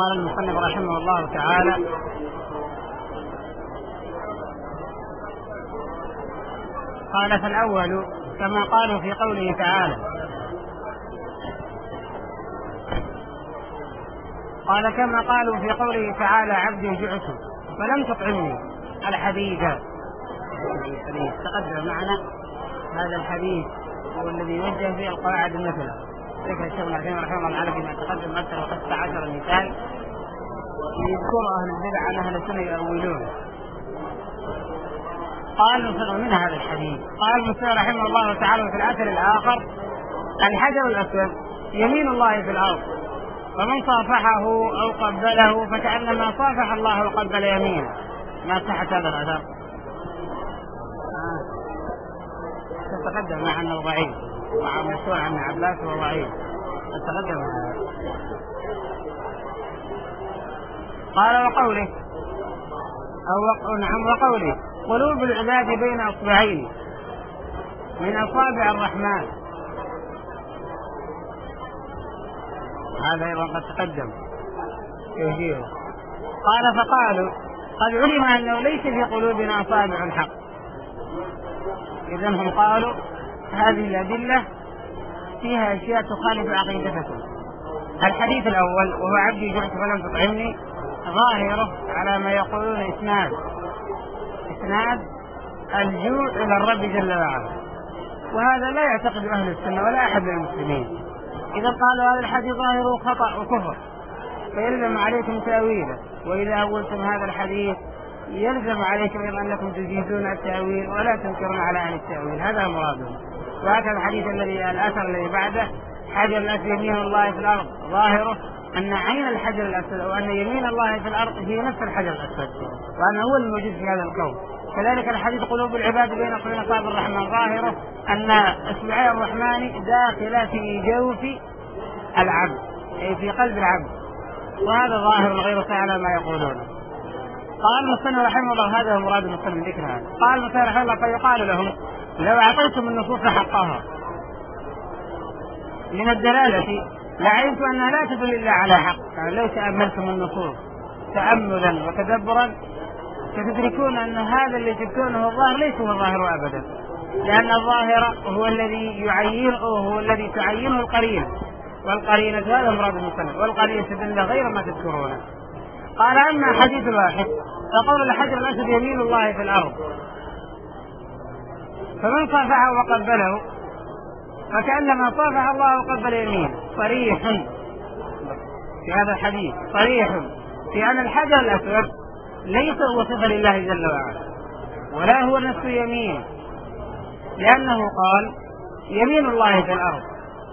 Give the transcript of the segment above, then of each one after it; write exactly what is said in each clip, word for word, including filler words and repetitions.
قال المصنف رحمه الله تعالى: قال فالأول كما قالوا في قوله تعالى، قال كما قالوا في قوله تعالى: عبدي جعت فلم تطعمني. الحديث تقدم معنا هذا الحديث هو الذي يوجه فيه القواعد المثلى. ذكر الشيخ ابن عثيمين رحمه الله تعالى فيما تقدم أكثر وخمسة عشر مثال يذكر أهل البدع عن أهل السنة يؤولون. قال المصنف من هذا الحديث، قال المصنف رحمه الله تعالى في الأثر الآخر: الحجر الأسود يمين الله في الأرض، فمن صافحه أو قبله فكأنما صافح الله وقبل يمينه. ما صحة هذا الأثر؟ آه. تقدم مع أنه ضعيف، مع مشهور عن عباس وهو ضعيف. تقدم هذا. قال وقوله أو نعم وقوله: قلوب العباد بين أصبعين من أصابع الرحمن. هذا أيضا قد تقدم توجيهه. قال فقالوا: قد علم أنه ليس في قلوبنا أصابع حق. إذن هم قالوا هذه الأدلة فيها أشياء تخالف عقيدتكم. الحديث الأول وهو عبدي جعت فلم تطعمني ظاهره على ما يقولون إسناد إسناد الجوع إلى الرب جل وعلا، وهذا لا يعتقد أهل السنة ولا أحد من المسلمين. إذا قالوا هذا الحديث ظاهره خطأ وكفر فيلزم عليكم تأويله، وإذا أولتم هذا الحديث يلزم عليكم أيضا أنكم تجيزون التأويل ولا تنكرون على أهل التأويل. هذا مرادهم. وهكذا الحديث الذي الأثر الذي بعده: حجر الأسود يمين الله في الأرض، ظاهره أن عين الحجر الأسود أو أن يمين الله في الأرض هي نفس الحجر الأسود، وأنه هو الموجود في هذا الكون. كذلك الحديث قلوب العباد بين أصابع الرحمن، ظاهره أن أصبعي الرحمن داخلة في جوف العبد أي في قلب العبد، وهذا ظاهر غير على ما يقولون. قال المصنف رحمه الله هذا هو مراد المصنف من ذكر هذا. قال المصنف رحمه الله: فيقال لهم لو أعطيتم النصوص حقها من الدلالة لعلمت أنها لا تدل إلا على حق. يعني لو تأملتم النصوص تأملا وتدبرا ستدركون أن هذا اللي جبتونه الظاهر ليس هو الظاهر أبدا، لأن الظاهر هو الذي يعين هو الذي تعينه القرينة، والقرينة هذا مراد المصنف، والقرينة تدل غير ما تذكرونه. قال: أما حديث الواحد فقول الحجر الأسود يمين الله في الأرض، فمن صافحه وقبله فكأنما صافح الله وقبل يمينه، صريح في هذا الحديث، صريح في أن الحجر الأسود ليس هو صفة لله جل وعلا ولا هو نفس يمين، لأنه قال يمين الله في الأرض.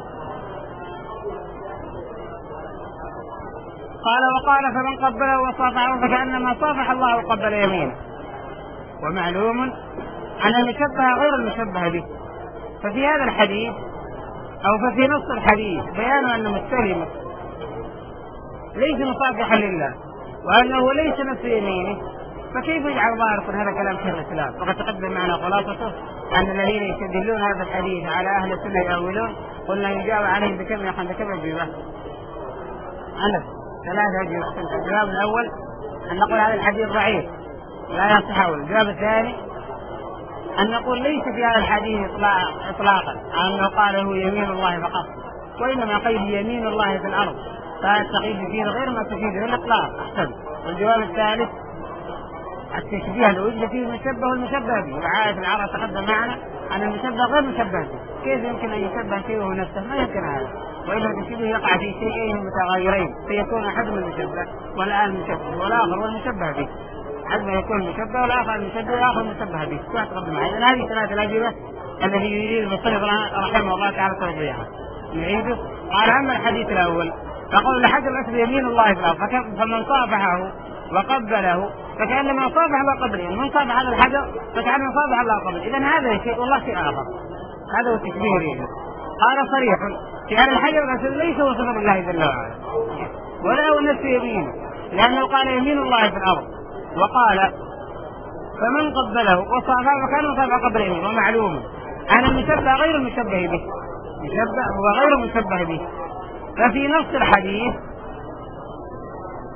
قال وقال: فمن قبله وصافحه فكأنما صافح الله وقبل يمينه. ومعلوم أن المشبه غير المشبه به، ففي هذا الحديث أو ففي نص الحديث بيان أن المستلم ليس مصافحا لله وأنه ليس نفس يمينه، فكيف يجعل ظاهر هذا كلام شيخ الإسلام؟ وقد تقدم معنا خلاصة أن الذين يستدلون هذا الحديث على أهل السنة يؤولون. قلنا يجاب عليهم بكم يا خمسة كم أجوبة؟ أنا ثلاثة أجوبة. الجواب الأول أن نقول هذا الحديث ضعيف لا يصح. الجواب الثاني أن نقول ليس في هذا الحديث إطلاقا أنه قال هو يمين الله فقط، وإنما قيد يمين الله في الأرض، فالتقييد فيه غير ما تفيده الإطلاق. أحسن. والجواب الثالث التشبيه الوجه فيه المشبه والمشبه به، وعادة العرب تقدم معنا أن المشبه غير مشبه به. كيف يمكن أن يشبه شيء وهو نفسه؟ ما يمكن هذا، وإلا التشبيه يقع في شيئين متغيرين فيكون أحدهما المشبه والآن المشبه والآخر والمشبه به، حتى يكون المشبه والآخر المشبه والآخر المشبه به. تقدم معنا. إذن هذه ثلاثة الأجوبة التي يريد المصنف رحمه الله تعالى توضيحها. نعيده. قال: أما الحديث الأول فقول الحجر الأسود يمين الله في الأرض، فمن صافحه وقبله فكأنما صافح الله قبله، من صافح هذا الحجر فكأنما صافح الله قبله. إذن هذا شيء والله شيء آخر، هذا هو التشبيه يريده. قال: صريح في أن الحجر الأسود ليس هو صفة الله جل وعلا ولا هو نفس يمينه، لأنه قال يمين الله في الأرض، وقال فمن قبله وصافحه فكأنما صافح قبل يمينه. ومعلوم أن المشبه غير المشبه به، مشبه هو غير المشبه به. ففي نص الحديث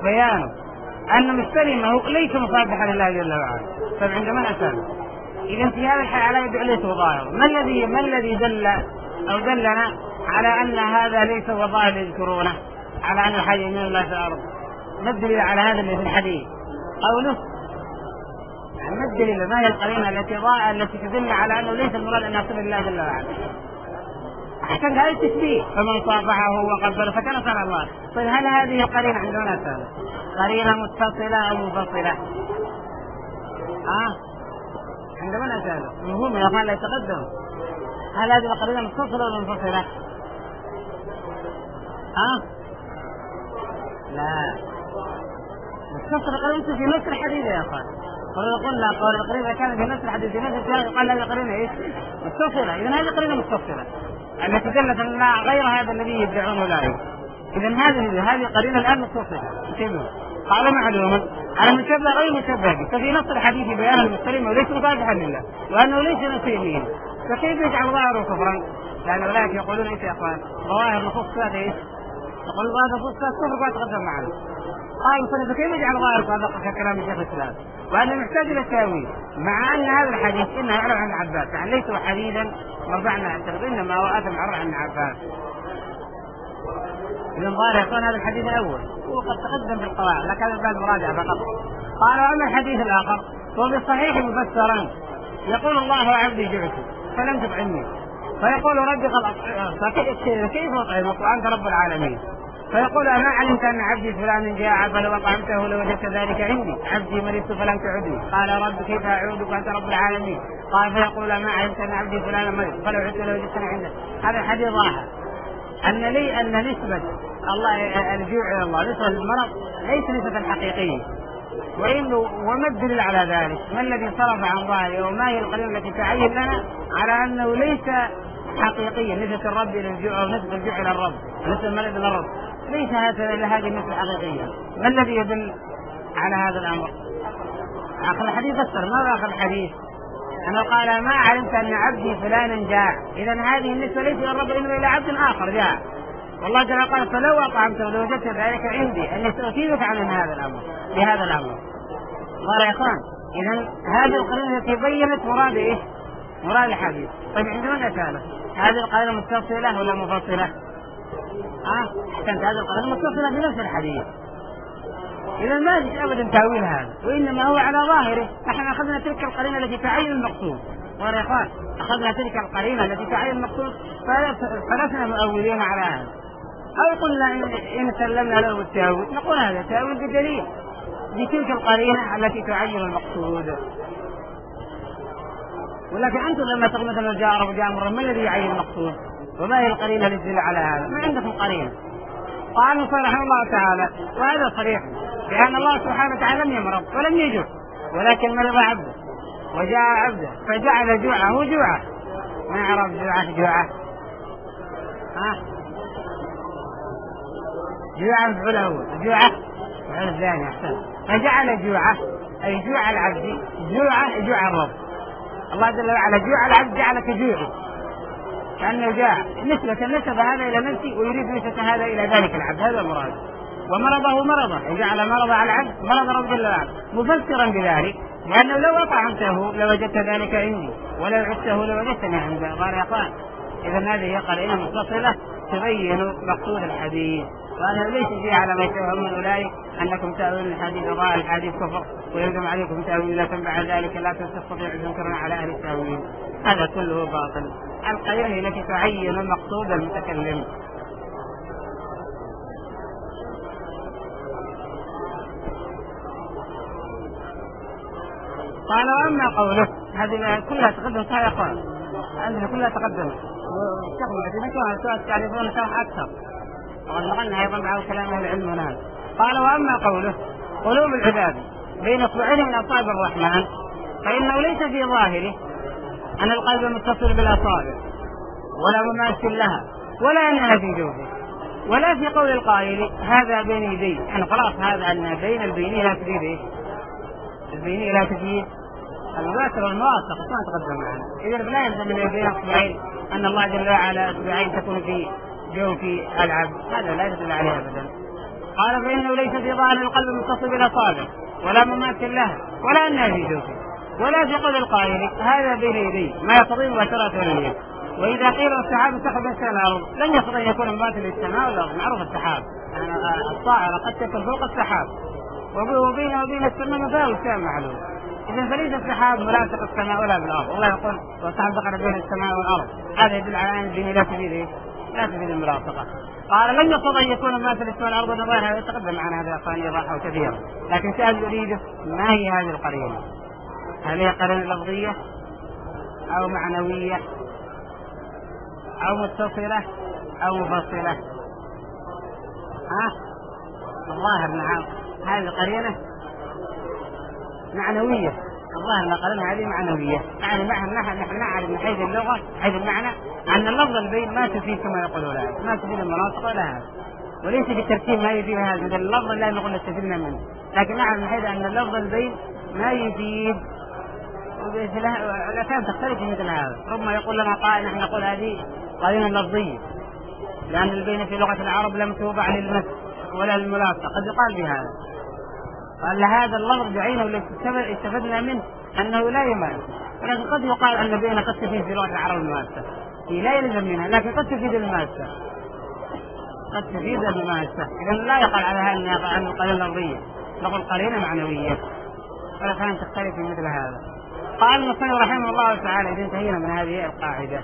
بيانه أن مستلمه ليس مصافحا لله جل وعلا. طيب عند من أسأل؟ إذا في هذا الحال على يدعو ليس ظاهر. ما الذي ما الذي دل أو دلنا على أن هذا ليس هو ظاهر يذكرونه، على أن الحي من الله في الأرض؟ ما الدليل على هذا اللي في الحديث؟ قوله ما الدليل؟ ما هي القرينة التي ضاء التي تدل على أنه ليس المراد أن يصل الله جل وعلا؟ أحسن هذا التشبيه، فمن صافحه وقبله فكان صلى الله. طيب هل هذه القرينة عندنا سالة قرينة متصلة أو منفصلة؟ آه عندنا سالة مهم يا أخوان لا يتقدم. هل هذه القرينة متصلة أو منفصلة؟ آه لا متصلة قرينة في نفس الحديث يا أخوان. قلنا قول القرينة كانت في نفس الحديث في نفس السياق قال هذه القرينة إيش؟ متصلة. إذن هذه القرينة متصلة التي دلت أن غير هذا الذي يدعونه أولئك. إذن هذه هذه قرينة الآن متصلة. قال معلوم على المشبه غير مشبه به. ففي نص الحديث بيان المستلم وليس مصافحا لله وأنه ليس نسيمين. فكيف يجعل ظاهره كفرا؟ لأن أولئك يقولون إيش يا أخوان؟ ظواهر نصوص هذا إيش؟ يقول ظاهر نصوص كفر ما تقدم معنا. قال فكيف يجعل ظاهر هذا كلام الشيخ الإسلام؟ وأنه محتاج إلى التأويل، مع أن هذا الحديث إنه يعرف عن عباس، يعني ليس حديثا مرفوعا عن الترغيب إنما هو أثم عرف عن عباس. إذن ظاهر يكون هذا الحديث الأول وقد تقدم في القواعد لكن هذا بعد مراجعة فقط. قال وأما الحديث الآخر هو بالصحيح مفسرا يقول الله عبدي جعت فلم تطعمني فيقول ربي قد أطعمك كيف أطعمك وأنت رب العالمين؟ فيقول أما علمت أن عبدي فلان جاء فلو أطعمته لوجدت ذلك عندي؟ عبدي مرضت فلم تعدني. قال رب كيف أعودك وأنت رب العالمين؟ قال فيقول أما علمت أن عبدي فلان مرض فلو عدت لوجدتني عندك. هذا الحديث ظاهر أن لي أن نسبة الله الجوع إلى الله نسبة المرض ليس نسبة حقيقية. وإنه وما الدليل على ذلك؟ ما الذي صرف عن ظاهره وما هي القرينة التي تعين لنا على أنه ليس حقيقيا نسبة الرب إلى الجوع أو نسبة الجوع إلى الرب نسبة المرض إلى الرب ليس هذا هذه النسبة حقيقية. ما الذي يدل على هذا الأمر؟ آخر الحديث فسر. ماذا آخر الحديث؟ أنا قال ما علمت أن عبدي فلانا جاء. إذا هذه النسبة ليس إلى الرب إنما إلى عبد آخر جاء. والله جل قال فلو أطعمته لوجدت ذلك عندي أن يستوفيك عن هذا الأمر بهذا الأمر. قال يا إخوان إذا هذه القرينة التي بينت مراد إيه؟ مراد الحديث. طيب عندنا أسئلة هذه القرينة متصلة ولا منفصلة؟ آه كانت هذه القرينة متصلة بنفس الحديث. إذا ما فيش أبدا تأويل هذا وإنما هو على ظاهره. نحن أخذنا تلك القرينة التي تعين المقصود. قال يا إخوان أخذنا تلك القرينة التي تعين المقصود فلسنا مؤولين على هذا. أو قلنا إن, إن سلمنا له التأويل نقول هذا تأويل بدليل بتلك القرينة التي تعين المقصود. ولكن أنتم لما تقول مثلا جاء رب جاء مرة ما الذي يعين المقصود؟ وما هي القرينة التي تدل على هذا؟ ما عندكم قرينة. قال رحمه الله تعالى وهذا صريح بأن الله سبحانه وتعالى لم يمرض ولم يجوع ولكن مرض عبده وجاء عبده فجعل جوعه جوعه. ما عرف جوعه جوعه ها جوعه مفعول أول جوعه مفعول ثاني أحسن. فجعل جوعه أي جوع العبد جوعه جوع الرب. الله جل وعلا جوع العبد جعل كجوعه كأنه جاع نسبة نسب هذا إلى نفسه ويريد نسبة هذا إلى ذلك العبد. هذا المراد. ومرضه مرضه جعل مرض على العبد مرض رب جل وعلا مفسرا بذلك لأنه لو أطعمته لوجدت ذلك عندي ولو عدته لوجدتني عنده. قال يا أخوان إذا هذه هي قرينة متصلة تبين مقصود الحديث وأنه ليس فيه على ما يشوهم من أولئك أنكم تأويل الحديث ضاع الحديث كفر ويلزم عليكم تأويل لكن بعد ذلك لا تستطيع تنكرون على أهل التأويل. هذا كله باطل. القرينة التي تعين مقصود المتكلم. قال وأما قوله هذه كلها تقدم صحيح يا أخوان عندنا كلها تقدم والشيخ تعرفون شرح أكثر ونقلنا أيضا بعض كلام أهل العلم هناك. قال وأما قوله قلوب العباد بين أصبعين من أصابع الرحمن فإنه ليس في ظاهره أن القلب متصل بالأصابع ولا مماثل لها ولا أنها في جوفه ولا في قول القائل هذا بين يدي. يعني خلاص هذا أن بين البيني لا تفيد إيه؟ البيني لا تفيد المباشر والمواثق ما تقدم معنا. إذا لا يلزم من بين أصبعين أن الله جل وعلا أصبعين تكون في جوف العبد. هذا لا يدل عليه أبدا. قال فإنه ليس في ظاهر القلب متصل بالأصابع ولا مماثل لها ولا أنها في جوفه ولا في قول القائل هذا بين يديه ما يستطيع مباشرة اليد. وإذا قيل السحاب سحب السماء الأرض لن يستطيع أن يكون مماثل للسماء والأرض. معروف السحاب يعني الطائرة قد تكون فوق السحاب وبينه وبين السماء مساوي السماء معلوم. إذا فليس السحاب ملاصق السماء ولا بالأرض. الله يقول والسحاب بقر بين السماء والأرض هذا يدل على أن الدين لا تفيد لا تفيد الملاصقة. قال لن يستطيع أن يكون مماثل للسماء والأرض ونظيرها يتقدم معنا هذا الثاني ضاحه كثيرا. لكن سؤال يريده ما هي هذه القرينة؟ هل هي قرينة لفظية أو معنوية أو متصلة أو مفصلة؟ ها الظاهر نعم هذه قرينة معنوية. الظاهر قرينة هذه معنوية يعني نحن نحن نعرف من حيث اللغة حيث المعنى أن اللفظ البين ما تفيد كما يقولون ما تفيد المناطق ولا هذا وليس في الترتيب ما يفيد هذا إذا اللفظ لا نقول نستفيدنا منه. لكن نعرف من حيث أن اللفظ البين ما يفيد الأحكام تختلف في مثل هذا. ربما يقول لنا قائل نحن نقول هذه قرينة لفظية لأن البين في لغة العرب لم توضع للمس ولا للملاصقة قد يقال بهذا. قال هذا اللفظ بعينه الذي استفدنا منه أنه لا يماس. ولكن قد يقال أن البين قد تفيد في لغة العرب الماسة هي لا يلزم منها لكن قد تفيد الماسة قد تفيد الماسة. إذا لا يقال على هذا أن القرينة لفظية نقول قرينة معنوية ولا كانت تختلف في مثل هذا. قال المصنف رحمه الله تعالى إذا انتهينا من هذه القاعدة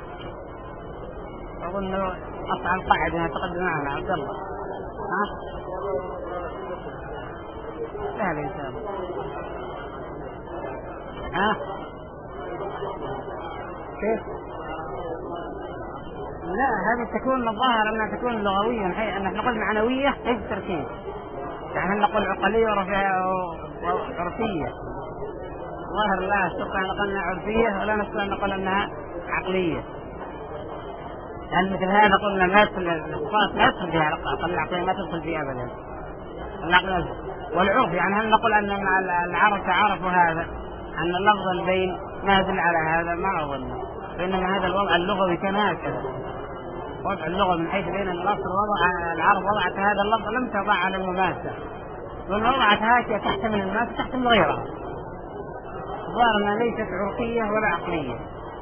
أظن أصعب القاعدة تقدم معنا عبد الله ها سهل إن شاء الله ها كيف لا هذه تكون الظاهر أنها تكون لغوية من حيث أن نقول معنوية ليس تركيب يعني نقول عقلية وعرفية. ظاهر لا نستطيع أن نقول أنها عرفية ولا نستطيع أن نقول أنها عقلية لأن مثل هذا قلنا ما يدخل الصفات ما يدخل فيها العقل العقلية ما تدخل فيها أبدا العقل والعرف يعني هل نقول أن العرب تعرفوا هذا أن اللفظ البين ما يدل على هذا ما أظن. فإنما هذا الوضع اللغوي كان هكذا وضع اللغة من حيث بين النصر وضع العرب وضعت هذا اللفظ لم تضع على المماسة وضعت هكذا تحتمل الماسة تحتمل غيرها. ظاهر أنها ليست عرفية ولا عقلية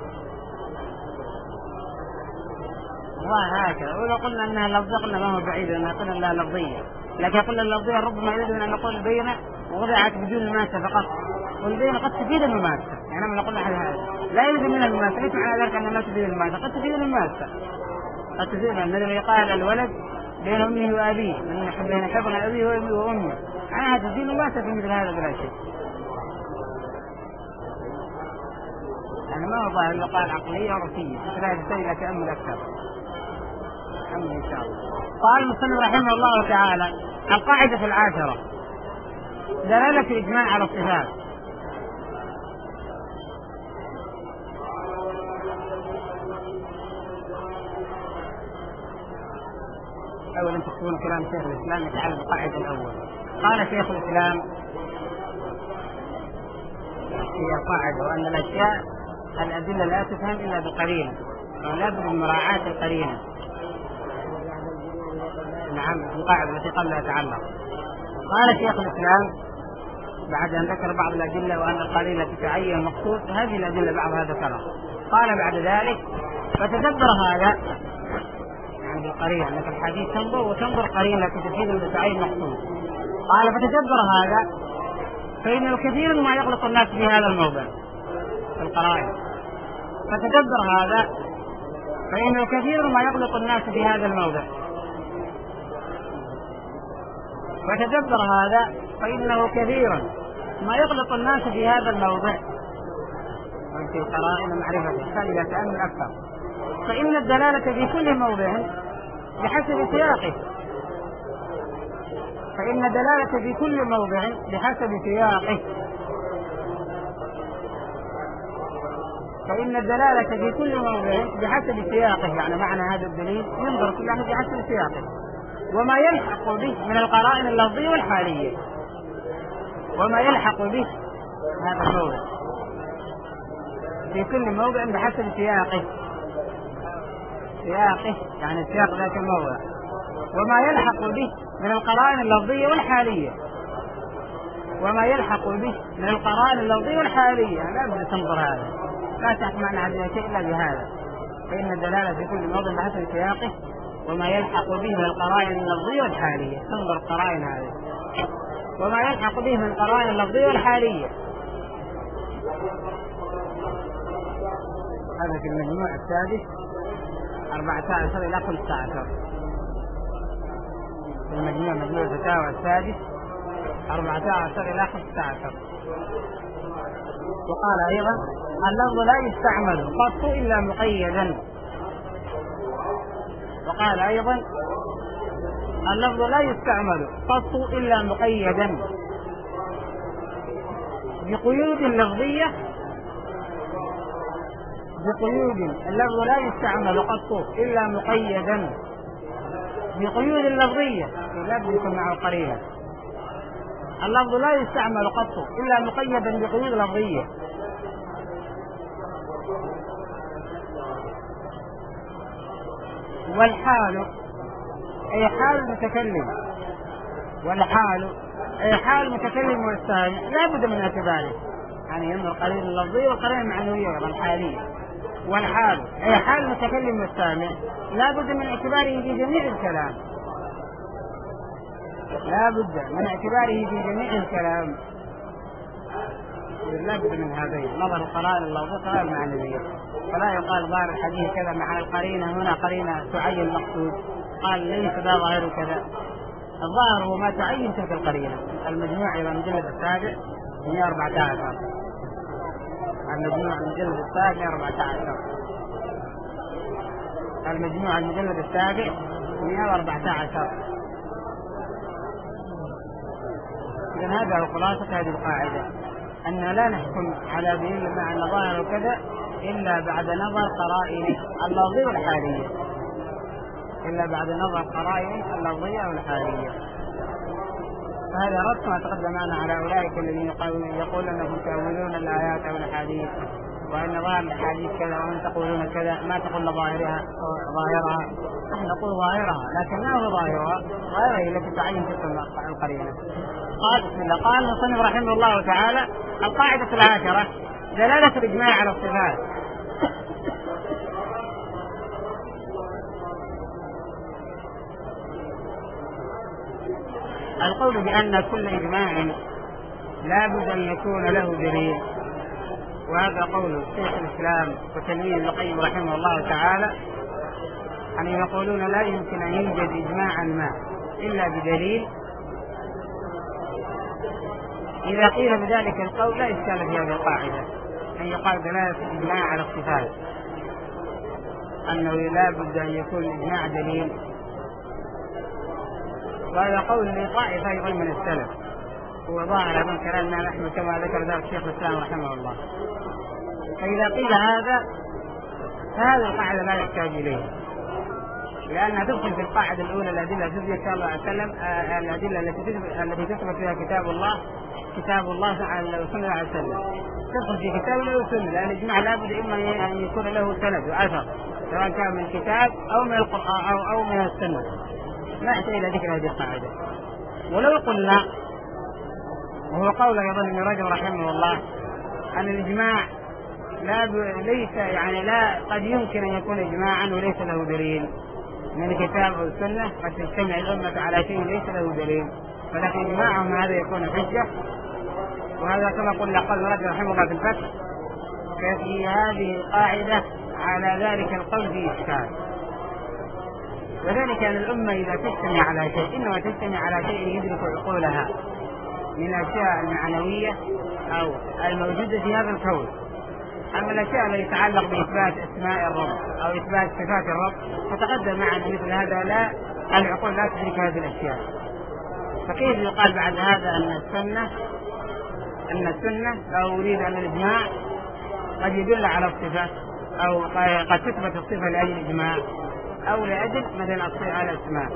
ظاهر هكذا. ولو قلنا أنها لفظية قلنا ما هو بعيد أنها قلنا لا لفظية لكن قلنا اللفظية ربما يريد أن نقول البينة ووضعت بدون الماسة فقط والبينة قد تفيد المماسة يعني لما نقول أحد هذا لا يلزم من المماسة ليس معنى ذلك أنها ما تفيد المماسة قد تفيد المماسة قد تفيد أن الذي قال الولد بين أمه وأبيه بين حبنا أبيه وأمه عنها تفيد المماسة في مثل هذا بلا شيء يعني ما هو ظاهر يقال عقلية عرفية مثل هذا الشيء لتأمل أكثر أمل إن شاء الله. قال المصنف رحمه الله تعالى القاعدة العاشرة دلالة الإجماع على الصفات. أولا تكون كلام شيخ الإسلام يتعلق بالقاعدة الأول. قال شيخ الإسلام هي القاعدة وأن الأشياء الأدلة لا تفهم إلا بقرينة ولا بد من مراعاة القرينة. نعم القاعدة التي قبلها تعلق. قال شيخ الإسلام بعد أن ذكر بعض الأدلة وأن القرينة تتعين مقصود هذه الأدلة بعضها ذكرها. قال بعد ذلك فتدبر هذا يعني بالقرينة أنك الحديث تنظر وتنظر قرينة تفيد المتعين مقصود. قال فتدبر هذا فإن الكثير ما يغلق الناس في هذا الموضع في القرائن. فتدبر هذا فإن الكثير ما يغلق الناس في هذا الموضع. وتدبر هذا فإنه كثيرا ما يغلق الناس في هذا الموضع في القرائن معرفته. فإذا تأمل أكثر فإن الدلالة في كل موضع بحسب سياقه فإن الدلالة في كل موضع بحسب سياقه فإن الدلالة في كل موضع بحسب سياقه يعني معنى هذا الدليل ينظر كل واحد بحسب سياقه وما يلحق به من القرائن اللفظية والحالية وما يلحق به هذا الموضع في كل موضع بحسب سياقه سياقه يعني سياق ذاك الموضع وما يلحق به من القرائن اللفظية والحالية، وما يلحق به من القرائن اللفظية والحالية. لا بد تنظر هذا، لا تحكم على عدم شيء إلا بهذا، فإن الدلالة في كل موضع بحسب سياقه وما يلحق به من القرائن اللفظية والحالية. تنظر القرائن هذه وما يلحق به من القرائن اللفظية والحالية. هذا في المجموع السادس أربعة عشر إلى خمسة عشر. في المجموع مجموع الفتاوى السادس أربعة عشر إلى خمسة عشر. وقال أيضا: اللفظ لا يستعمل قط إلا مقيدا. وقال أيضا: اللفظ لا يستعمل قط إلا مقيدا بقيود لفظية بقيود اللفظ لا يستعمل قط إلا مقيدا بقيود لفظية، لا بد يكون معه قرينة. اللفظ لا يستعمل قط إلا مقيدا بقيود لفظية. والحال أي حال المتكلم، والحال أي حال المتكلم والسامع لا بد من اعتباره، يعني ينظر قرينة اللفظية وقرينة معنوية والحالية. والحال أي حال المتكلم والسامع لا بد من اعتباره في جميع الكلام، لا بد من اعتباره في جميع الكلام. لا بد من هذين، نظر القرائن اللفظية والقرائن المعنوية. فلا يقال ظاهر الحديث كذا مع القرينة هنا قرينة تعين المقصود، قال ليس ذا ظاهر كذا. الظاهر هو ما تعين تلك القرينة. المجموع إلى المجلد السابع مئة وأربعة عشر. المجموع المجلد السابع أربعة عشر. المجموع المجلد السابع مئة وأربعة عشر. إذن هذا هو خلاصة هذه القاعدة، أن لا نحكم على دليل مع الظاهر وكذا إلا بعد نظر قرائن اللفظية والحالية، إلا بعد نظر قرائن اللفظية والحالية. فهذا رد ما تقدم معنا على أولئك الذين يقولون أنهم تأولون الآيات أو الأحاديث، وأن ظاهر الأحاديث كذا وأن تقولون كذا، ما تقول ظاهرها ظاهرها نحن نقول ظاهرها، لكن ما هو ظاهرها؟ ظاهرها هي التي تعين تلك القرينة. قال بسم الله. قال المصنف رحمه الله تعالى: القاعدة العاشرة دلالة الإجماع على الصفات. القول بأن كل إجماع لا بد أن يكون له دليل، وهذا قول شيخ الإسلام وتلميذ ابن القيم رحمه الله تعالى، أن يقولون لا يمكن أن يوجد إجماعا ما إلا بدليل. إذا قيل بذلك القول لا إشكال في هذه القاعدة، أن يقال دلالة الإجماع على الصفات، أنه لا بد أن يكون الإجماع دليل. وهذا قول لطائفة أيضا من السلف، هو ظاهر من كلامنا نحن كما ذكر ذلك الشيخ الإسلام رحمه الله. فإذا قيل هذا فهذه القاعدة لا يحتاج إليها، لأنها تدخل في القاعدة الأولى الأدلة التي صلى الله عليه وسلم، الأدلة التي تثبت فيها كتاب الله كتاب الله صلى الله عليه وسلم، تدخل في كتاب الله وسنة، لأن الإجماع لابد إما أن يكون له سند وأثر، سواء كان من الكتاب أو من القرآن أو أو من السنة. لا يحتاج إلى ذكر هذه القاعدة. ولو قلنا، وهو قول أيضا ابن رجب رحمه الله، أن الإجماع لا ب... ليس يعني لا قد يمكن أن يكون إجماعا وليس له دليل من الكتاب أو السنة، قد تجتمع الأمة على شيء ليس له دليل، فلكن إجماعهم هذا يكون حجة. وهذا كما قلنا قال ابن رجب رحمه الله في الفتح، ففي هذه القاعدة على ذلك القول في إشكال، وذلك أن الأمة إذا تجتمع على شيء إنما تجتمع على شيء يدرك عقولها من الأشياء المعنوية أو الموجودة في هذا الكون. أما الأشياء التي تتعلق بإثبات أسماء الرب أو إثبات صفات الرب فتقدم معنا مثل هذا، لا العقول لا تدرك هذه الأشياء. فكيف يقال بعد هذا أن السنة أن السنة أو أريد أن الإجماع قد يدل على الصفات أو قد تثبت الصفة لأجل الإجماع أو لأجل مثلا على الأسماء.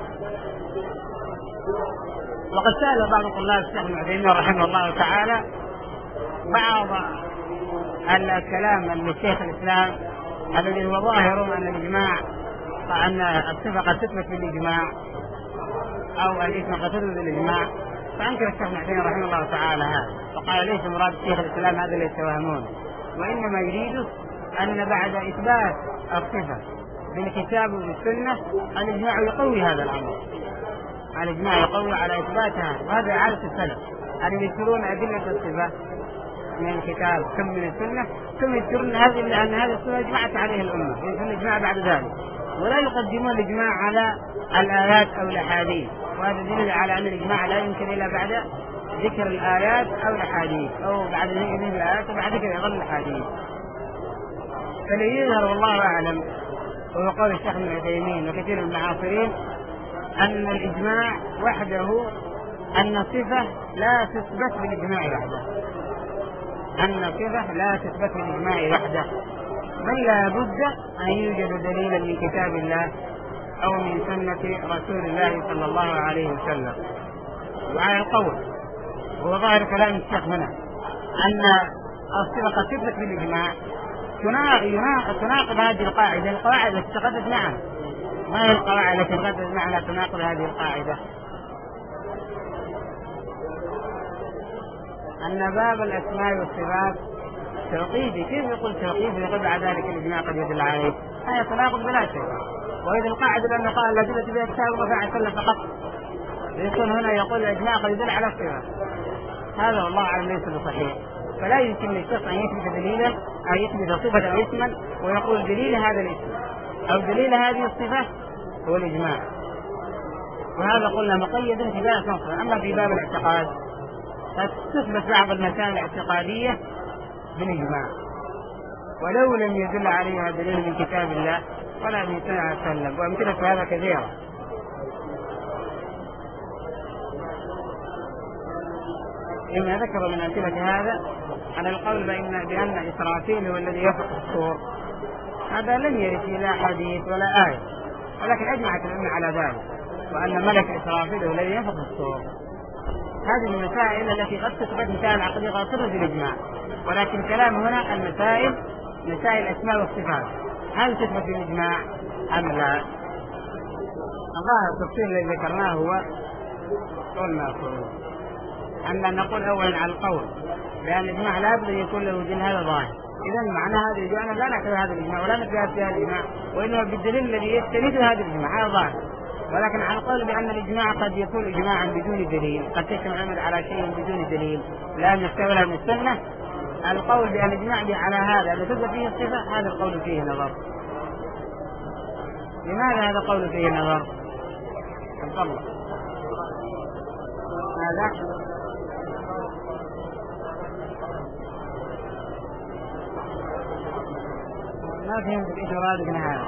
وقد سأل بعض طلاب الشيخ ابن عثيمين رحمه الله تعالى بعض الكلام من شيخ الإسلام الذي هو ظاهر أن الإجماع أن الصفة قد تثبت بالإجماع، أو الإثم قد تثبت بالإجماع، فأنكر الشيخ ابن عثيمين رحمه الله تعالى هذا، وقال ليس مراد شيخ الإسلام هذا اللي يتوهمون، وإنما يريد أن بعد إثبات الصفة بالكتاب والسنة الإجماع يقوي هذا الأمر، الإجماع يقوي على إثباتها، وهذا عادة السلف أن يذكرون أدلة الصفة من الكتاب ثم من السنة، ثم يذكرون هذه لأن هذه الصفة اجمعت عليه الأمة، يذكرون الإجماع بعد ذلك، ولا يقدمون الإجماع على الآيات أو الأحاديث، وهذا دليل على أن الإجماع لا يمكن إلا بعد ذكر الآيات أو الأحاديث، أو بعد ذكر الآيات وبعد ذكر يظل الأحاديث. فالذي يظهر والله أعلم وهو قول الشيخ ابن عثيمين وكثير من المعاصرين أن الإجماع وحده، أن الصفة لا تثبت بالإجماع وحده، أن الصفة لا تثبت بالإجماع وحده، بل لا بد أن يوجد دليلا من كتاب الله أو من سنة رسول الله صلى الله عليه وسلم. وعلى القول هو ظاهر كلام الشيخ هنا أن الصفة قد تثبت بالإجماع تناقض هذه القاعدة، القواعد التي تقدس معنا، ما هي القواعد التي تقدس معنا تناقض هذه القاعدة؟ أن باب الأسماء والصفات توقيفي، كيف يقول توقيفي يقول بعد ذلك الإجماع قد يدل عليه؟ هذا تناقض بلا شيء. وإذا القاعدة لأنه قال الأدلة بها كتاب الله عليه وسلم فقط، يكون هنا يقول الإجماع قد يدل على الصفات، هذا والله أعلم ليس بصحيح. فلا يمكن للشخص أن يثبت دليلا أو يثبت صفة أو اسما ويقول دليل هذا الاسم أو دليل هذه الصفة هو الإجماع، وهذا قلنا مقيد في باب الصفة. أما في باب الاعتقاد فتثبت بعض المسائل الاعتقادية بالإجماع ولو لم يدل عليها دليل من كتاب الله ولا من سنة عليه وسلم، وأمثلة هذا كثيرة. لما ذكر من أمثلة هذا على القول بأن, بأن إسرافيل هو الذي يفق الصور، هذا لم يرد لا حديث ولا آية، ولكن أجمعت الأمة على ذلك، وأن ملك إسرافيل هو الذي يفق الصور. هذه المسائل التي قد تثبت مسائل عقدية قد تثبت بالإجماع، ولكن كلام هنا المسائل مسائل الأسماء والصفات هل تثبت بالإجماع أم لا؟ الظاهر التفصيل الذي ذكرناه هو قولنا أن نقول أولا على القول لأن الإجماع لا بد يكون له دليل، هذا ظاهر. إذا معنى هذا الإجماع لا نعتبر هذا الإجماع ولا نتبع في هذا الإجماع، وإنما بالدليل الذي يستند هذا الإجماع، هذا ظاهر. ولكن على القول بأن الإجماع قد يكون إجماعا بدون دليل، قد تجتمع على شيء بدون دليل لا نستولى من السنة، القول بأن الإجماع على هذا الذي تثبت فيه الصفة هذا القول فيه نظر. لماذا هذا القول فيه نظر؟ الله هذا ما فهمت ايش مرادك من هذا.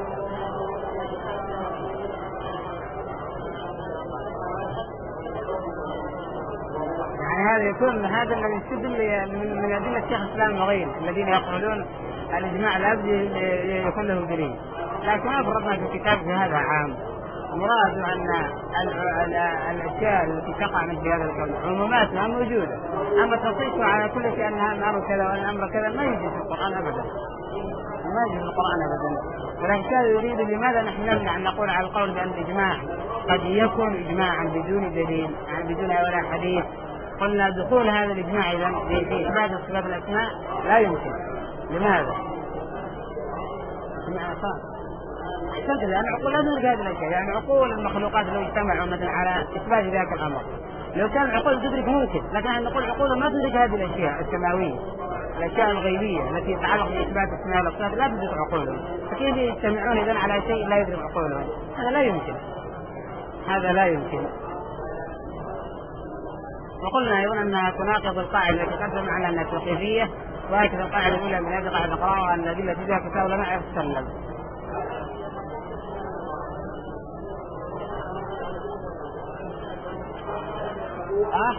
يعني هذا يكون هذا الذي يستدل من من ادله شيخ الاسلام وغيره الذين يقولون الاجماع لا بد يكون له دليل، لكن ما فرضنا في الكتاب في هذا عام. مراد ان الاشياء التي تقع من في هذا الكون عموماتها موجوده، اما تصيصها على كل شيء انها الامر كذا والامر كذا ما يوجد في القران ابدا، ما يوجد في القرآن أبدا. ولكن كان يريد لماذا نحن نمنع أن نقول على القول بأن الإجماع قد يكون إجماعا بدون دليل يعني بدون ولا حديث؟ قلنا دخول هذا الإجماع إذن في إثبات صفات الأسماء لا يمكن. لماذا؟ أحسنت، لأن عقول لا تدرك هذه الأشياء، يعني عقول المخلوقات لو اجتمعوا مثلا على إثبات ذاك الأمر لو كان العقول تدرك ممكن، لكن نقول عقول ما تدرك هذه الأشياء السماوية الأشياء الغيبية التي تتعلق بإثبات الأسماء والصفات لا تدرك عقولهم، فكيف يجتمعون إذن على شيء لا يدرك عقولهم؟ هذا لا يمكن، هذا لا يمكن. وقلنا أيضا أنها تناقض القاعدة التي تقدم معنا أنها توقيفية، وهكذا القاعدة الأولى من هذه القاعدة نقرأها أن الأدلة فيها كتاب لا نعرف تسلم. أه؟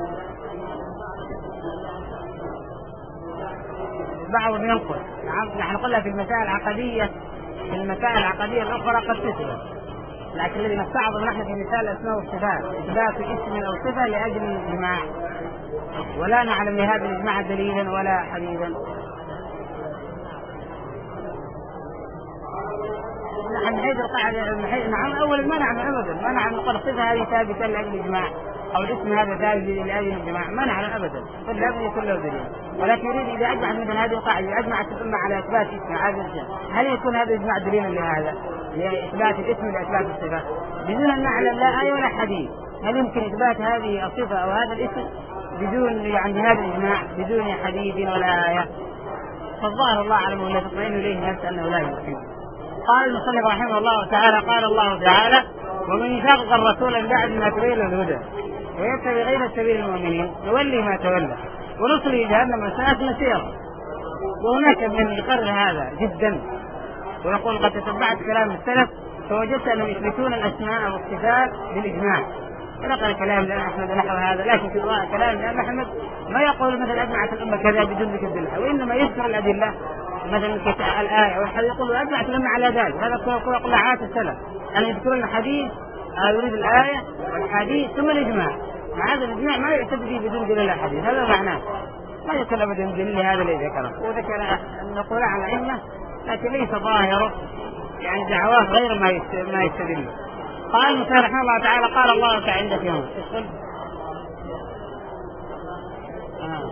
بعض ينقل، نحن قلنا في المسائل العقدية في المسائل العقدية الأخرى قد تثبت، لكن الذي نستعرض نحن في مثال الأسماء والصفات إثبات اسم أو صفة لأجل الإجماع، ولا نعلم لهذا الإجماع دليلا ولا حديثا. من حيث القاعدة من حيث نعم أول منع من أبدا منع من قول الصفة هذه ثابتة لأجل الإجماع أو الاسم هذا ثابت لأجل الإجماع منع أبدا كل هذا يكون له دليل. ولكن يريد إذا أجمعت مثل هذه القاعدة أجمعت الأمة على إثبات اسم هذا الاسم هل يكون هذا إجماع دليلا لهذا لإثبات الاسم لإثبات الصفة بدون أن نعلم لا آية ولا حديث؟ هل يمكن إثبات هذه الصفة أو هذا الاسم بدون يعني هذا الإجماع بدون حديث ولا آية؟ فالظاهر الله أعلم ولا تطمئن إليه نفس أنه لا يمكن. قال المصنف رحمه الله تعالى قال الله تعالى ومن يشاقق الرسول من بعد ما تبين الهدى ويتبع غير سبيل المؤمنين نولي ما تولى ونصلي جهنم وساءت مسيرا. وهناك من يقرر هذا جدا ويقول قد تتبعت كلام السلف فوجدت أنهم يثبتون الأسماء والصفات بالإجماع ونقل كلام الإمام أحمد نحو هذا. لكن في رواية كلام الإمام أحمد ما يقول مثل أجمعت الأمة كذا بدون ذكر الأدلة وإنما يذكر الأدلة مثلا الآية والحديث يقول أجمعت الأمة على ذلك. هذا كل عادة السلف أن يذكرون الحديث يريد الآية والحديث ثم الإجماع مع هذا الإجماع ما يعتد به بدون دليل الحديث. هذا معناه ما يكون أبدا دليل هذا الذي ذكره وذكر أن نقول عن الأئمة لكن ليس ظاهره يعني دعوات غير ما ما يستدل. قال المصنف رحمه الله تعالى قال الله تعالى عندك يوم آه.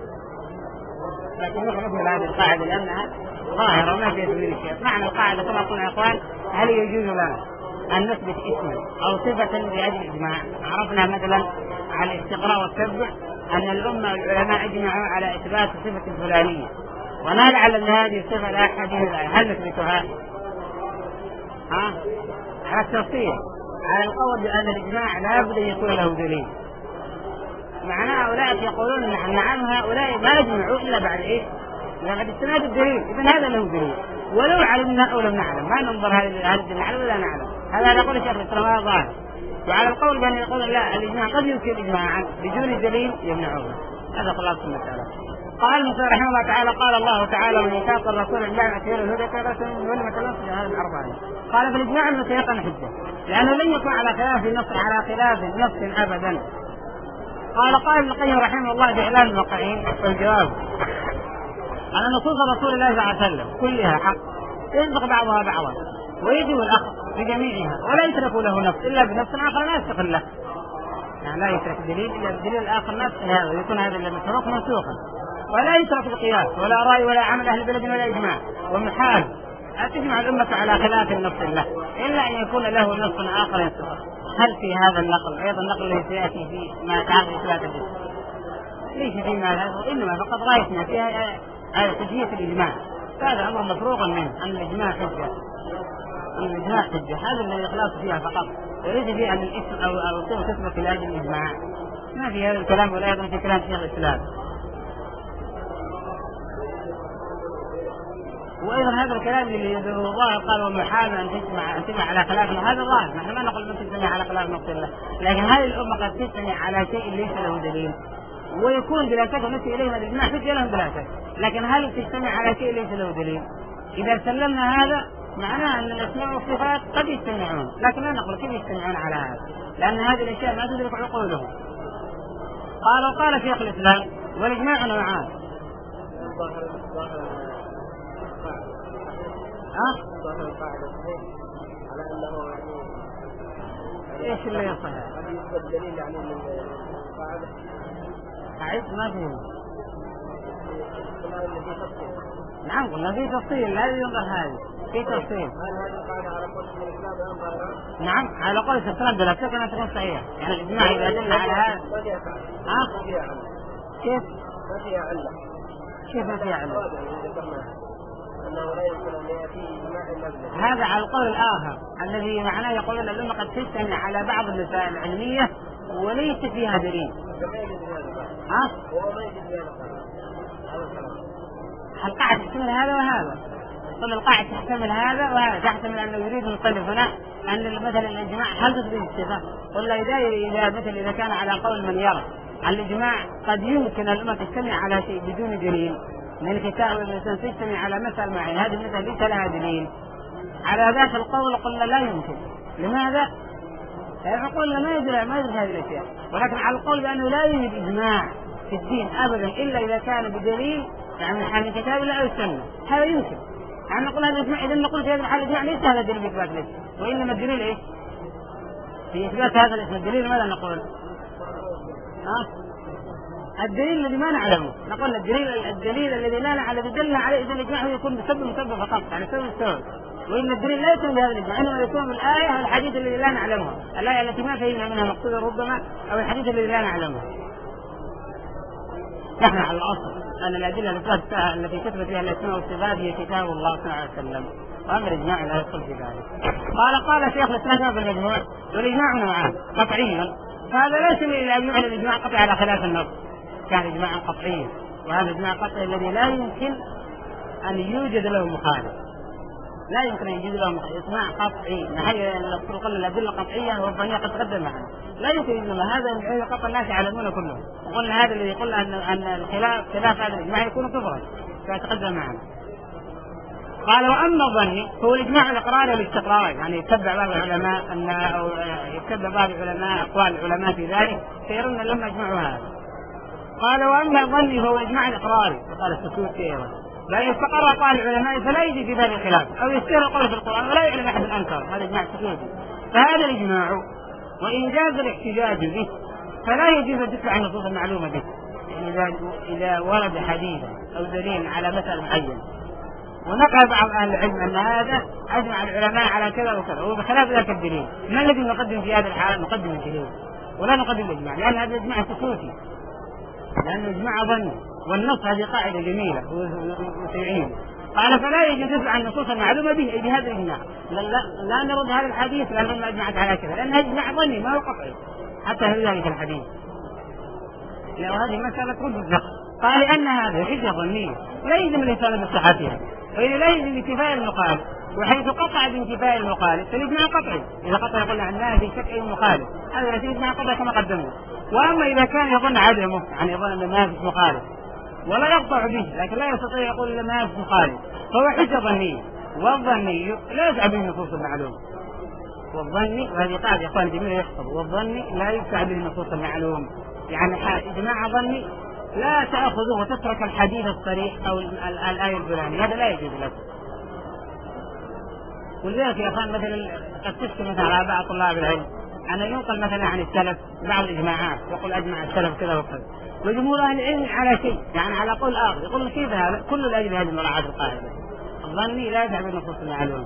لكن نحن مثل هذه القاعدة لأنها ظاهرة ما فيها تدليل شيء. معنى القاعدة كما قلنا يا إخوان هل يجوز لنا أن نثبت اسما أو صفة لأجل الإجماع؟ عرفنا مثلا على الاستقراء والتبع أن الأمة والعلماء أجمعوا على إثبات الصفة الفلانية ونجعل أن هذه الصفة لا أحد هل نثبتها؟ ها؟ على التفصيل على القول بأن الإجماع لا بد أن يكون له دليل. معناه أولئك يقولون نحن نعم هؤلاء ما يجمعوا إلا بعد إيه؟ بعد استناد الدليل. إذن هذا له دليل ولو علمنا أو لم نعلم ما ننظر هذا الدليل نعلم ولا نعلم. هذا يقول الشيخ الإسلام ظاهر. وعلى القول بأن يقول لا الإجماع قد يمكن إجماعا بدون دليل يمنعونه. هذا خلاصة المسألة. قال المصنف رحمه الله تعالى قال الله تعالى من يشاق الرسول من بعد ما تبين الهدى كرسول من ولم تنص هذا الأربعين. قال فالإجماع أنه سيقن حجة لأنه لن يكون على خلاف النص على خلاف النص أبدا. قال قال ابن القيم رحمه الله بإعلام الموقعين والجواب أن نصوص رسول الله صلى الله عليه وسلم كلها حق ينطق بعضها بعضا ويجب الأخذ بجميعها ولا يترك له نص إلا بنص آخر لا يستقل له. يعني لا يترك دليل إلا بدليل آخر نفس هذا ويكون هذا المتروك منسوخا ولا يترك القياس ولا رأي ولا عمل أهل البلد ولا إجماع. ومحال تجمع الأمة على خلاف النص له إلا أن يكون له نص آخر ينسخ. هل في هذا النقل أيضا النقل الذي سيأتي في ما يتعلق بإثبات الجسم ليس فيما هذا إنما فقد رأيتنا فيها حجية الإجماع. هذا أمر مفروغ منه أن الإجماع حجة أن الإجماع حجة. هذا الذي يخلص فيها فقط وليس فيه أن الاسم أو الصفة تثبت لأجل الإجماع. ما في هذا الكلام ولا أيضا في كلام شيخ الإسلام. وأيضا هذا الكلام اللي الظاهر قال ومحال أن تجمع أن تجمع على خلاف هذا ظاهر. نحن ما نقول أن تجمع على خلاف نص الله لكن هذه الأمة قد تجمع على شيء ليس له دليل ويكون بلا شك نسي إليه الإجماع حجة لهم بلا شك. لكن هل تجتمع على شيء ليس له دليل؟ إذا سلمنا هذا معناه أن الأسماء والصفات قد يجتمعون لكن لا نقول كيف يجتمعون على هذا لأن هذه الأشياء ما تدرك عقولهم. قال وقال شيخ الإسلام والإجماع نوعان. ها؟ على أنه يعني إيش اللي يصح؟ هل يوجد دليل يعني من القاعدة؟ أعيد ما فيه. الكلام الذي تفصيل. نعم قلنا في تفصيل لا ينظر هذه في تفصيل. هل هذه القاعدة على قول الإسلام أم غيرها؟ نعم على قول الإسلام بلا شك أنها تكون صحيحة. يعني الإجماع إذا دل على هذا. ما فيها فعل. ها؟ ما فيها علة. كيف؟ ما فيها علة. كيف ما فيها علة؟ أنه لا يمكن أن يأتي إجماع إلا هذا على القول الآخر الذي معناه يقولون الأمة قد تجتمع على بعض المسائل العلمية وليس فيها دليل. ها؟ هو ما يجد هذا القاعدة تحتمل هذا وهذا. طب القاعدة تحتمل هذا وهذا تحتمل أنه يريد المصنف هنا أن مثلا الإجماع هل تثبت الصفة؟ قلنا إذا إذا مثل إذا كان على قول من يرى الإجماع قد يمكن الأمة تجتمع على شيء بدون دليل من الكتاب والإنسان تجتمع على مسألة معينة هذه المسألة ليس لها دليل. على ذاك القول قلنا لا يمكن. لماذا؟ قلنا ما يدري ما يدري هذه الأشياء ولكن على القول بأنه لا يوجد إجماع في الدين أبدا إلا إذا كان بدليل يعني من حال الكتاب لا يسمى هذا يمكن. يعني نقول هذا الإجماع، إذا نقول في هذا الحال الإجماع ليس هذا دليل إثبات ليس، وإنما الدليل إيه؟ في إثبات هذا الاسم الدليل ماذا نقول؟ ها؟ الدليل الذي ما نعلمه، نقول الدليل الدليل الذي لا نعلم دلنا عليه إذا الإجماع هو يكون بسبب مسبب فقط، يعني سبب السبب، وإن الدليل لا يكون بهذا الإجماع، إنما يكون بالآية والحديث الذي لا نعلمها، الآية التي ما فهمنا منها مقصودا ربما، أو الحديث الذي لا نعلمه. نحن على الأصل أن الأدلة التي كتبت فيها الأسماء والصفات هي كتاب الله صلى الله عليه وسلم، وأما الإجماع لا يدخل في ذلك. قال قال شيخ الإسلام في المجموع: والإجماع نوعان، قطعيا، فهذا ليس إلا أن يعلن الإجماع قطعي على خلاف النص، كان إجماعا قطعيا، وهذا إجماع قطعي الذي لا يمكن أن يوجد له مخالف، لا يمكن أن يوجد له مخالف، إجماع قطعي، نحن نقول الأدلة قطعية والظنية قد تقدم معنا، لا يمكن إجماع هذا من قطع الناس يعلمون كلهم، وقلنا هذا الذي يقول أن أن الخلاف خلاف هذا الإجماع يكون كفرا، فيتقدم معنا. قال: وأما الظن هو الإجماع الإقرار والاستقرار، يعني يتبع بعض العلماء أن أو يتبع بعض العلماء أقوال العلماء في ذلك فيرون لما يجمعوا هذا. قال: وأما الظن هو الإجماع الإقراري، وقال السكوت أيضا، لا يستقر أقوال العلماء فلا يجي في ذلك الخلاف، أو يستقر قول في القرآن ولا يعلم أحد الأنكار، هذا إجماع سكوتي. فهذا الإجماع وإن جاز الاحتجاج به فلا يجوز الدفع عن النصوص المعلومة به، يعني إذا إذا ورد حديث أو دليل على مسألة معينة ونقل بعض أهل العلم أن هذا أجمع العلماء على كذا وكذا وبخلاف ذلك الدليل، ما الذي نقدم في هذا الحال؟ نقدم الدليل ولا نقدم الإجماع، لأن هذا الإجماع سكوتي، لأن الإجماع ظني، والنص هذه قاعدة جميلة وسيعين. قال: فلا يجوز دفع عن النصوص المعلومة به، أي بهذا الإجماع، لا, لا, لا نرد هذا الحديث لأن ما أجمعت على كذا، لأن هذا إجماع ظني ما هو قطعي حتى في ذلك الحديث، لو هذه مسألة رد الزق. قال: لأن هذا حجة ظنية لا يلزم الإنسان بصحتها، وإذا لا يلزم انتفاء المخالف، وحيث قطع بانتفاء المخالف فالإجماع قطعي، إذا قطع يقول عن الله في شك أي مخالف، هذا الذي إجماع قطعي كما قدمنا. وأما إذا كان يظن عدمه، يعني يظن أن ما في مخالف ولا يقطع به لكن لا يستطيع يقول أن ما في مخالف، فهو حجة ظنية، والظني لا يدفع به النصوص المعلومة، والظني، وهذه قاعدة يا إخوان جميلة يحفظ، والظني لا يدفع به النصوص المعلومة، يعني إجماع ظني لا تأخذه وتترك الحديث الصريح أو الآية الفلانية، هذا لا يجوز لك. ولذلك يا أخوان مثلا قد تشكي مثلا على بعض طلاب العلم أن ينقل مثلا عن السلف بعض الإجماعات، يقول أجمع السلف كذا وكذا، وجمهور أهل العلم على شيء، يعني على قول آخر، يقول كيف هذا؟ كل الأجل هذه مراعاة القاعدة، الظني لا يدفع بالنصوص المعلومة.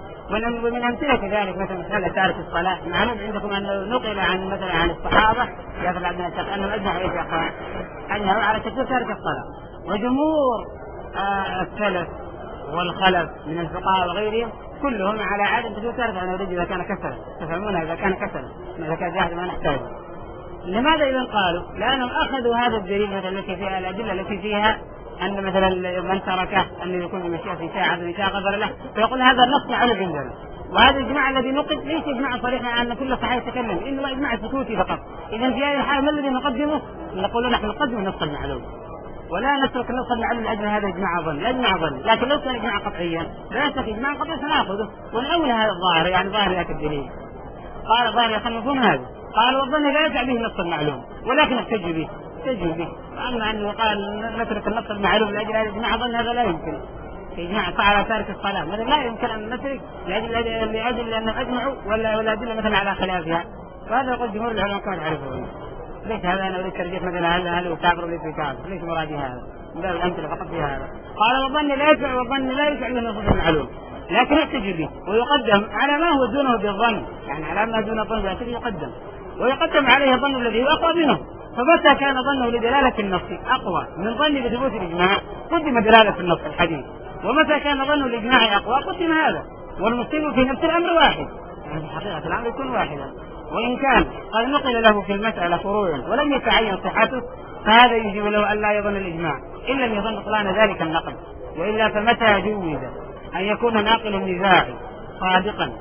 ومن أمثلة ذلك مثلا مسألة تارك الصلاة، معلوم عندكم أنه نقل عن مثلا عن الصحابة يقول عبد الله أنهم أجمعوا إيش يا أخوان؟ أجمعوا على تكفير تارك الصلاة، وجمهور آه السلف والخلف من الفقهاء وغيرهم كلهم على عدم تكفير تارك، أنا أريد إذا كان كسلا، تفهمونها إذا كان كسلا، إذا كان جاهل ما نحتاجه. لماذا إذا قالوا؟ لأنهم أخذوا هذا الدليل مثلا التي فيها الأدلة التي فيها أن مثلا من تركه أن يكون بمشيئة في ساعة من شاء غفر له، فيقول هذا النص معلوم عندنا، وهذا الإجماع الذي نقد ليس إجماع صريح أن كل صحيح يتكلم، إنما إجماع سكوتي فقط. إذا في هذه الحالة ما الذي نقدمه؟ نقول نحن نقدم النص المعلوم ولا نترك النص المعلوم لأجل هذا إجماع ظن، لا إجماع ظن، لكن لو كان إجماع قطعيا لا يستطيع إجماع قطعي سنأخذه ونأول هذا الظاهر، يعني ظاهر ذاك الدليل. قال ظاهر يخلفون هذا، قال والظن لا يدفع به النص المعلوم ولكن احتج به، احتج به. أما أنه قال نترك النص المعلوم لأجل هذا إجماع ظن، هذا لا يمكن. إجماع على تارك الصلاة هذا لا يمكن أن نترك لأجل لأجل أنهم أجمعوا ولا ولا أدلة مثلا على خلافها، وهذا يقول جمهور العلماء كما تعرفون. ليس هذا أنا أريد ترجيح مثلا هل هل وتعبر ليس بتعبر، ليس مرادي هذا، من باب الأمثلة فقط في هذا. قال والظن لا يدفع والظن لا يدفع به النصوص المعلوم لكن يحتج به ويقدم على ما هو دونه بالظن، يعني على ما دون الظن لكن يقدم ويقدم عليه الظن الذي هو أقوى منه. فمتى كان ظنه لدلالة النص أقوى من ظن بثبوت الإجماع قدم دلالة النص الحديث، ومتى كان ظنه الإجماع أقوى قدم هذا، والمصيب في نفس الأمر واحد، يعني حقيقة الأمر يكون واحدا، وإن كان قد نقل له في المسألة فروع ولم يتعين صحته فهذا يجب له أن لا يظن الإجماع إن لم يظن بطلان ذلك النقل، وإلا فمتى جوز أن يكون ناقل النزاع صادقا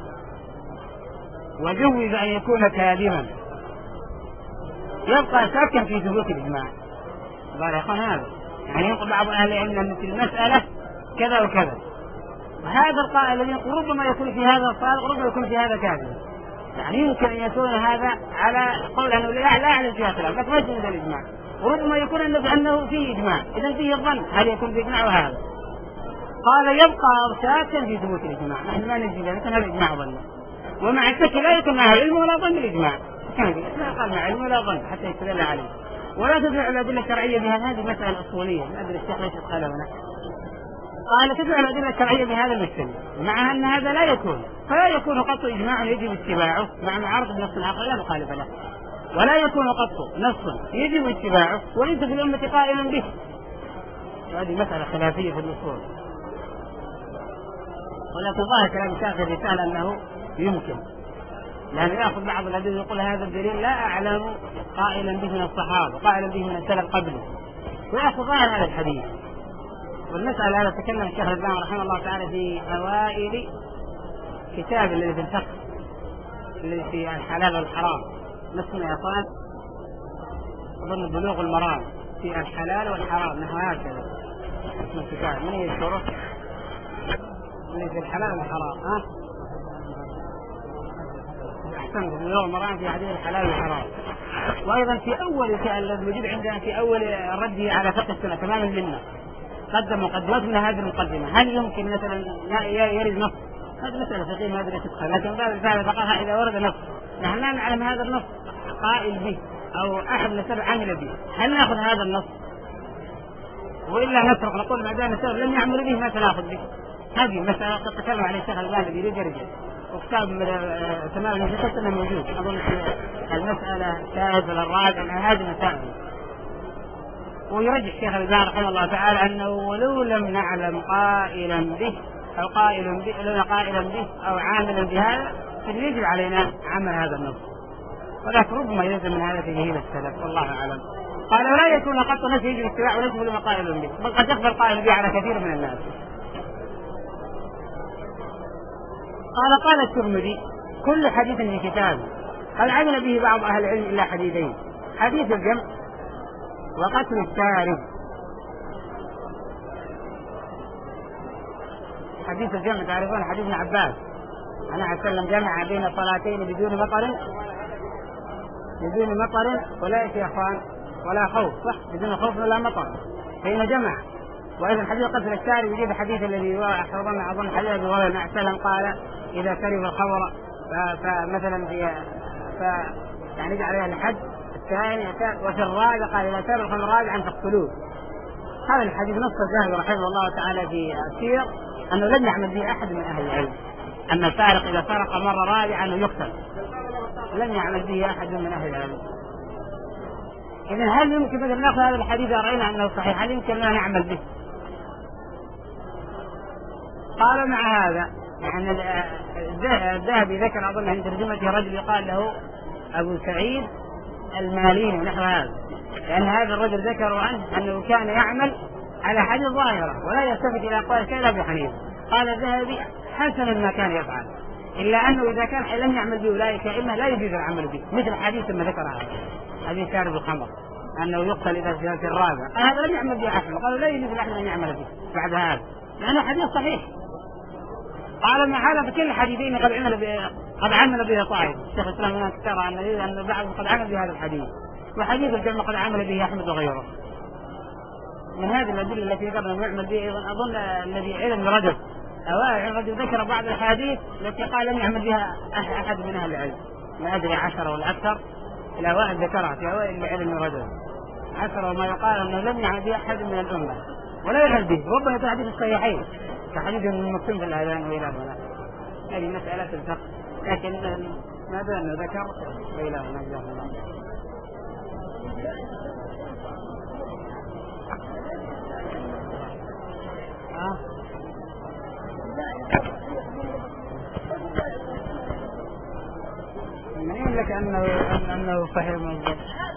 وجوز أن يكون كاذبا يبقى شاكا في ثبوت الإجماع. قال يا أخوان هذا يعني ينقل بعض أهل العلم أن في المسألة كذا وكذا، وهذا القائل الذي ربما يكون في هذا صادق ربما يكون في هذا كاذب، يعني يمكن أن يكون هذا على قول أنه لا يعلم فيها خلاف لكن ما يجوز الإجماع، وربما يكون أنه فيه إجماع إذا فيه الظن هل يكون في إجماع وهذا. قال يبقى شاكا في ثبوت الإجماع. نحن ما نجي لكن هذا الإجماع ظن، ومع الشك لا يكون معه علم ولا ظن بالإجماع. لا قال مع علم ولا ظن حتى يستدل عليه. ولا تدعو الأدلة الشرعية بها، هذه مسألة أصولية ما أدري الشيخ ليش قال هنا. قال تدعو الأدلة الشرعية بهذا المجتمع، مع أن هذا لا يكون، فلا يكون قط إجماع يجب اتباعه مع معارض النص الآخر لا مخالف له، ولا يكون قط نص يجب اتباعه وليس في الأمة قائلا به. هذه مسألة خلافية في الأصول، ولكن ظاهر كلام الشيخ الرسالة أنه يمكن، لأنه يأخذ بعض الذين يقول هذا الدليل لا أعلم قائلا به من الصحابة قائلا به من السلف قبله، ويأخذ ظاهر هذا الحديث. والمسألة هذا تكلم الشيخ الإسلام رحمه الله تعالى في أوائل كتاب الذي في الفقه الذي في الحلال والحرام، نسمى يا اخوان اظن بلوغ المرام في الحلال والحرام، نحو هكذا اسم الكتاب. من يذكره؟ اللي في الحلال والحرام. ها احسنت، بلوغ المرام في حديث الحلال والحرام. وايضا في اول الذي موجود عندنا في اول رده على فقه السنه تماما منا قدم مقدمات من هذه المقدمه. هل يمكن مثلا يرد نص؟ هذه مسألة فقهية ما أدري تدخل، لكن باب الفعل فقهها إذا ورد نص نحن لا نعلم هذا النص قائل به أو أحد من السلف عمل به، هل نأخذ هذا النص وإلا نترك نقول ما دام السلف لم يعمل به ما سنأخذ به؟ هذه مسألة قد تكلم عليه الشيخ الألباني الذي يريد يرجع، وكتاب تمام المجلس أنه موجود أظن في المسألة الثالثة الرابعة من هذه المسائل. ويرجع الشيخ الألباني رحمه الله تعالى أنه ولو لم نعلم قائلا به أو قائل به لنا قائلا به أو عاملا بهذا فيجب علينا عمل هذا النص، ولكن ربما يلزم من هذا تجهيل السلف والله أعلم. قال ولا يكون قط نفسه يجب اتباع وليس لما قائل به، بل قد يقبل قائل به على كثير من الناس. قال قال الترمذي كل حديث في كتابه قد عمل به بعض أهل العلم إلا حديثين: حديث الجمع وقتل السارق. حديث الجمع تعرفون حديث ابن عباس أنا عليه وسلم جمع بين صلاتين بدون مطر بدون مطر ولا يا اخوان ولا خوف، صح؟ بدون خوف ولا مطر فإنه جمع. وأيضا حديث قتل السارق يجيب الحديث الذي أظن أظن حديث أبي هريرة عليه وسلم قال إذا شرب الخمر فمثلا في ف يعني يجعل عليها الحد الثاني، وفي الرابع قال إذا شرب الخمر رابعا فاقتلوه. هذا الحديث نص الذهبي رحمه الله تعالى في السير أنه لم يعمل به أحد من أهل العلم، أن السارق إذا سرق مرة رابعا أنه يقتل، لم يعمل به أحد من أهل العلم. إذن هل يمكن مثلا نأخذ هذا الحديث رأينا أنه صحيح، هل يمكن أن نعمل به؟ قال مع هذا يعني الذهبي ذكر أظن عند ترجمة رجل يقال له أبو سعيد الماليني ونحو هذا، لأن هذا الرجل ذكروا عنه أنه كان يعمل على حديث ظاهرة ولا يلتفت إلى أقوال شيء لا بحنيف. قال الذهبي حسن ما كان يفعل، إلا أنه إذا كان لم يعمل به أولئك إما لا يجوز العمل به، مثل حديث ما ذكر هذا حديث شارب الخمر أنه يقتل إذا في الرابع، هذا لم يعمل به أحد، قالوا لا يجوز لأحد أن يعمل به بعد هذا لأنه حديث صحيح. قال مع هذا فكل الحديثين قد عمل به قد عمل به طائف. الشيخ الإسلام هنا ترى أن بعضهم قد عمل بهذا الحديث، وحديث الجمع قد عمل به أحمد وغيره. من هذه الأدلة التي ذكرنا نعمل به أيضا أظن الذي علم رجل أوائل رجل ذكر بعض الحديث التي قال لم يعمل بها أحد من أهل العلم، ما أدري عشرة ولا أكثر، الأوائل ذكرها في أوائل علم رجل عشرة، وما يقال أنه لم يعمل بها أحد من الأمة ولا يعمل به، ربما يكون حديث الصحيحين كحديث المقيم في الأذان وإلى هنا. هذه مسألة الفقه، لكن ما دام أنه ذكر وإلى هنا جزاه الله. منين لك أنه أنه صحيح موجود؟